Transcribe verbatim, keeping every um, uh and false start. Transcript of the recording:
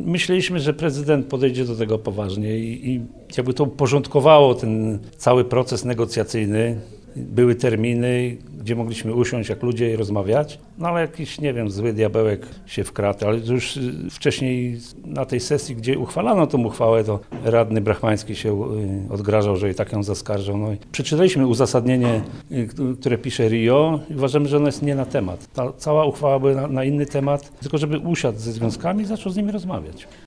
myśleliśmy, że prezydent podejdzie do tego poważnie i, i jakby to uporządkowało ten cały proces negocjacyjny. Były terminy, gdzie mogliśmy usiąść jak ludzie i rozmawiać, no ale jakiś, nie wiem, zły diabełek się wkradł, ale już wcześniej na tej sesji, gdzie uchwalano tą uchwałę, to radny Brachmański się odgrażał, że i tak ją zaskarżą. No i przeczytaliśmy uzasadnienie, które pisze R I O i uważamy, że ono jest nie na temat. Ta cała uchwała była na, na inny temat, tylko żeby usiadł ze związkami i zaczął z nimi rozmawiać.